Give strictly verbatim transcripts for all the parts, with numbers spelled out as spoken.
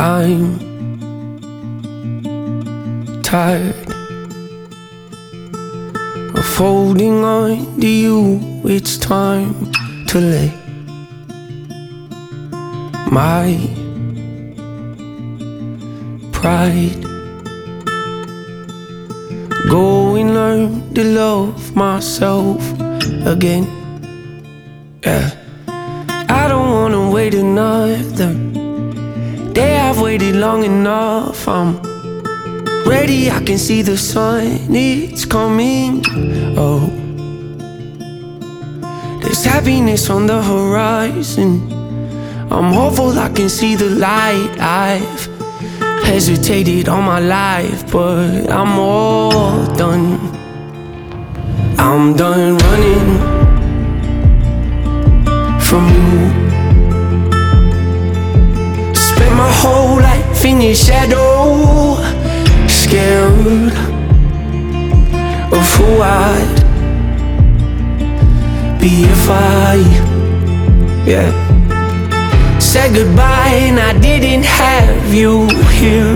I'm tired of holding on to you. It's time to let my pride go and learn to love myself again. Yeah, I don't wanna wait another day. I've waited long enough. I'm ready, I can see the sun, it's coming. Oh, there's happiness on the horizon. I'm hopeful I can see the light. I've hesitated all my life, but I'm all done. I'm done running from you. Spent my whole life in your shadow, scared of who I'd be if I, yeah, said goodbye and I didn't have you here.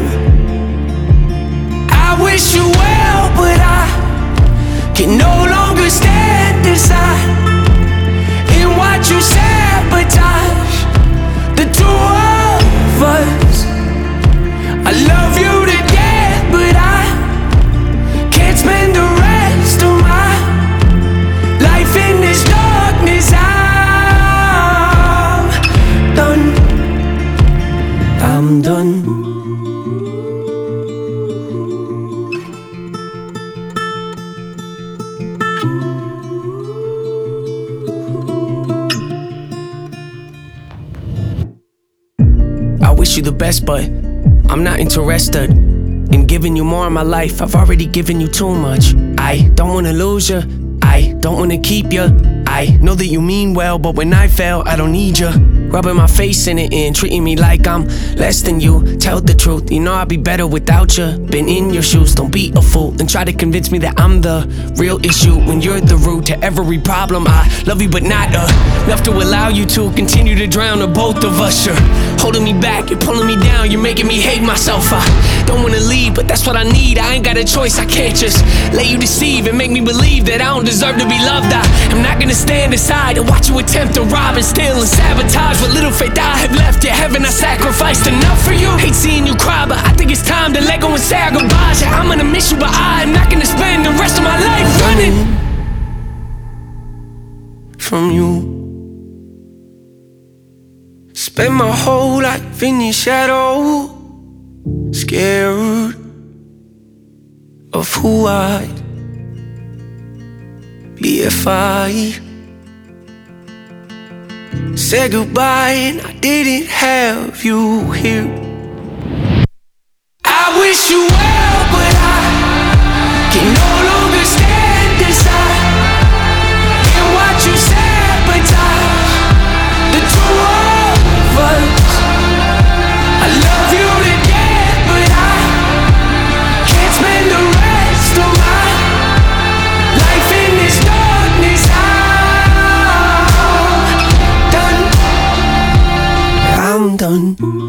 I wish you well, but I can no longer stand aside and watch you sabotage the two of us. I love you to death, but I can't spend the rest of my life in this darkness. I'm done. I'm done. I wish you the best, but I'm not interested in giving you more of my life. I've already given you too much. I don't wanna lose you, I don't wanna keep you. I know that you mean well, but when I fail, I don't need you rubbing my face in it and treating me like I'm less than you. Tell the truth, you know I'd be better without you. Been in your shoes, don't be a fool and try to convince me that I'm the real issue when you're the root to every problem. I love you but not enough to allow you to continue to drown the both of us. You're holding me back, you're pulling me down, you're making me hate myself. I don't wanna leave, but that's what I need. I ain't got a choice, I can't just let you deceive and make me believe that I don't deserve to be loved. I am not gonna stand aside and watch you attempt to rob and steal and sabotage what little faith I have left. Yeah, haven't I sacrificed enough for you? Hate seeing you cry, but I think it's time to let go and say our goodbyes. Yeah, I'm gonna miss you, but I'm not gonna spend the rest of my life running from you. Spend my whole life in your shadow, scared of who I'd be if I said goodbye and I didn't have you here. I wish you well, but I can no longer stand aside and watch you sabotage the two of us. I love you to death, but I can't spend the rest of my life in this darkness. I'm done. I'm done.